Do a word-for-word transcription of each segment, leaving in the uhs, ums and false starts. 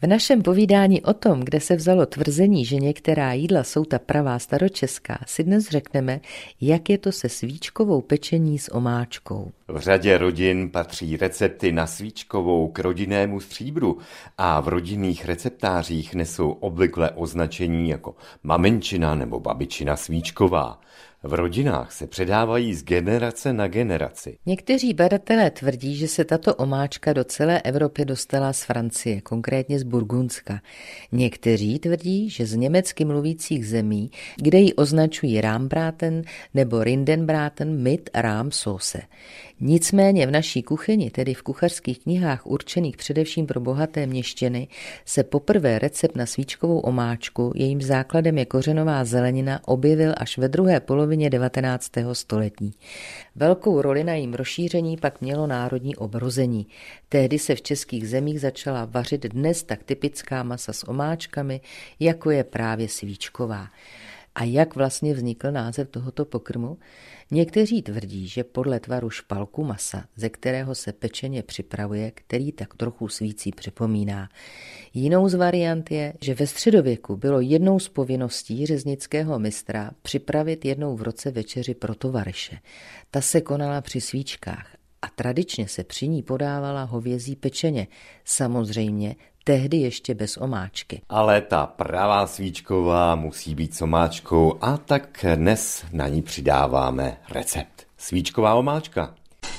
V našem povídání o tom, kde se vzalo tvrzení, že některá jídla jsou ta pravá staročeská, si dnes řekneme, jak je to se svíčkovou pečení s omáčkou. V řadě rodin patří recepty na svíčkovou k rodinnému stříbru a v rodinných receptářích nesou obvykle označení jako maminčina nebo babičina svíčková. V rodinách se předávají z generace na generaci. Někteří badatelé tvrdí, že se tato omáčka do celé Evropy dostala z Francie, konkrétně z Burgundska. Někteří tvrdí, že z německy mluvících zemí, kde ji označují Rahmbraten nebo Rindenbraten mit Rahmsoße. Nicméně v naší kuchyni, tedy v kuchařských knihách určených především pro bohaté měšťany, se poprvé recept na svíčkovou omáčku, jejím základem je kořenová zelenina, objevil až ve druhé polovině devatenáctého století. Velkou roli na jejím rozšíření pak mělo národní obrození. Tehdy se v českých zemích začala vařit dnes tak typická masa s omáčkami, jako je právě svíčková. A jak vlastně vznikl název tohoto pokrmu? Někteří tvrdí, že podle tvaru špalku masa, ze kterého se pečeně připravuje, který tak trochu svící připomíná. Jinou z variant je, že ve středověku bylo jednou z povinností řeznického mistra připravit jednou v roce večeři pro tovaryše. Ta se konala při svíčkách a tradičně se při ní podávala hovězí pečeně, samozřejmě tehdy ještě bez omáčky. Ale ta pravá svíčková musí být s omáčkou a tak dnes na ní přidáváme recept. Svíčková omáčka.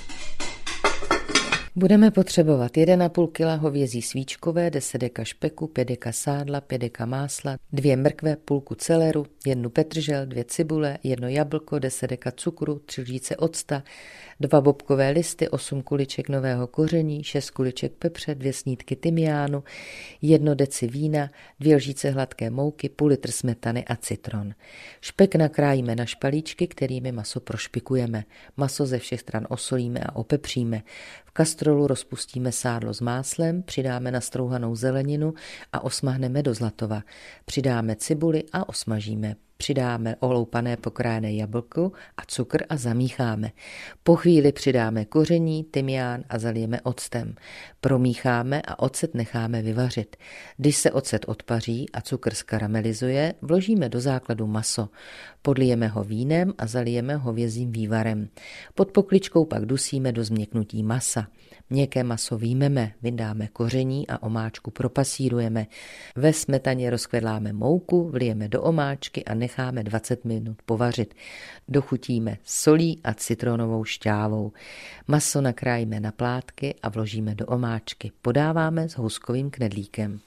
Budeme potřebovat jedna a půl kila hovězí svíčkové, deset deka špeku, pět deka sádla, pět deka másla, dvě mrkve, půlku celeru, jednu petržel, dvě cibule, jedno jablko, deset deka cukru, tři lžíce octa, dva bobkové listy, osm kuliček nového koření, šest kuliček pepře, dvě snídky tymiánu, jedno deci vína, dvě lžíce hladké mouky, půl litr smetany a citron. Špek nakrájíme na špalíčky, kterými maso prošpikujeme. Maso ze všech stran osolíme a opepříme. V kastrolu rozpustíme sádlo s máslem, přidáme nastrouhanou zeleninu a osmahneme do zlatova. Přidáme cibuli a osmažíme. Přidáme oloupané pokrájené jablko a cukr a zamícháme. Po chvíli přidáme koření, tymián a zalijeme octem. Promícháme a ocet necháme vyvařit. Když se ocet odpaří a cukr skaramelizuje, vložíme do základu maso. Podlijeme ho vínem a zalijeme hovězím vývarem. Pod pokličkou pak dusíme do změknutí masa. Měkké maso výjmeme, vydáme koření a omáčku propasírujeme. Ve smetaně rozkvedláme mouku, vlijeme do omáčky a necháme dvacet minut povařit. Dochutíme solí a citronovou šťávou. Maso nakrájíme na plátky a vložíme do omáčky. Podáváme s houskovým knedlíkem.